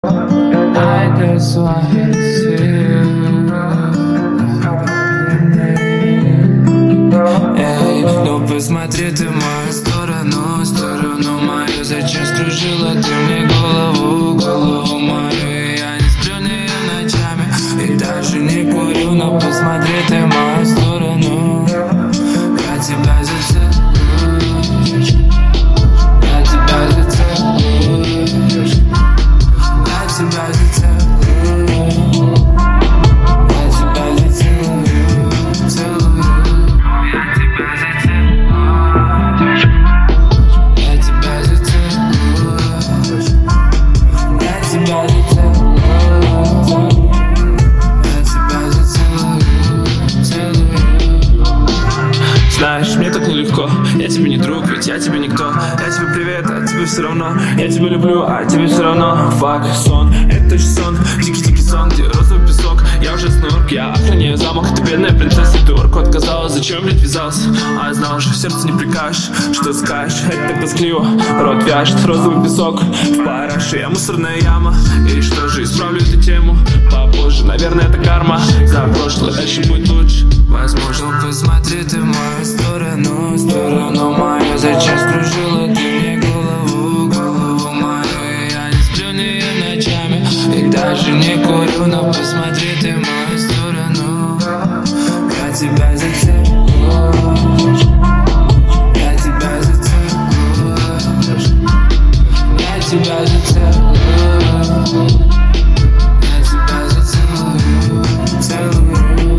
I guess why it's you. Эй, ну посмотри ты в мою сторону, сторону мою. Зачем скружила ты мне голову мою? И я не сплю ни ночами, и даже не курю. Но посмотри ты в мою сторону. Я тебя зацелую, я тебя зацелую, я тебя зацелую, я тебя зацелую, целую. Я тебя зацелую, я тебя зацелую, я тебя зацелую, я тебя зацелую, целую. Знаешь, мне так нелегко, я тебе не друг, ведь я тебе никто. Я тебе привет, а тебе все равно. Я тебя люблю, а тебе все равно. Фак, сон, это точно сон. Дикий-дикий сон, где розовый песок. Я уже снурк, я охраняю замок. Ты бедная принцесса, ты орку отказалась. Зачем, блядь, вязался? А я знал, что в сердце не прикажешь. Что скажешь, это так тоскливо. Рот вяжет, розовый песок. В параше я мусорная яма. И что же, исправлю эту тему попозже, наверное, это карма. За прошлое, дальше будет лучше. Возможно, посмотри ты в мою сторону, сторону мою. Зачем скружила ты мне голову мою? И я не сплю ни ночами, и даже не курю. Но посмотри ты в мою сторону. Я тебя зацелую, я тебя зацелую, я тебя зацелую, я тебя зацелую, целую.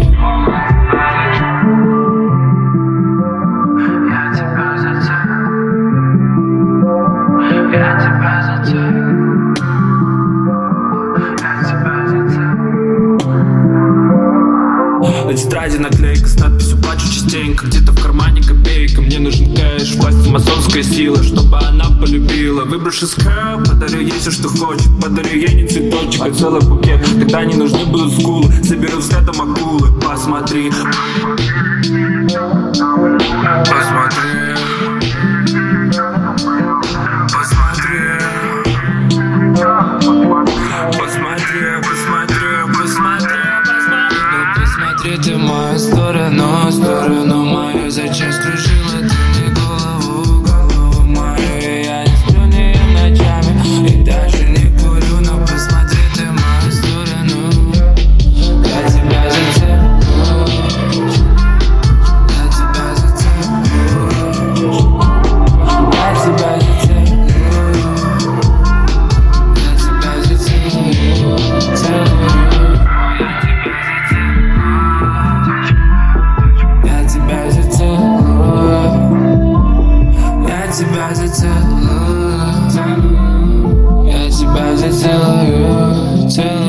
На тетради наклейка с надписью «Плачу частенько». Где-то в кармане копейка. Мне нужен кэш, власть масонская сила, чтобы она полюбила. Выбравши скэп, подарю ей все, что хочет. Подарю ей не цветочек, а целый букет. Тогда не нужны будут скулы. Соберу взглядом акулы. Посмотри, посмотри, посмотри, посмотри, посмотри, посмотри. Посмотри ты в мою сторону, сторону мою. Зачем скружила ты мне голову мою? И я не сплю ни ночами, и даже не курю. Но посмотри ты в мою сторону. Я тебя зацелую, я тебя зацелую, я тебя зацелую, я тебя зацелую, целую. Я тебя зацелую, я тебя зацелую, целую.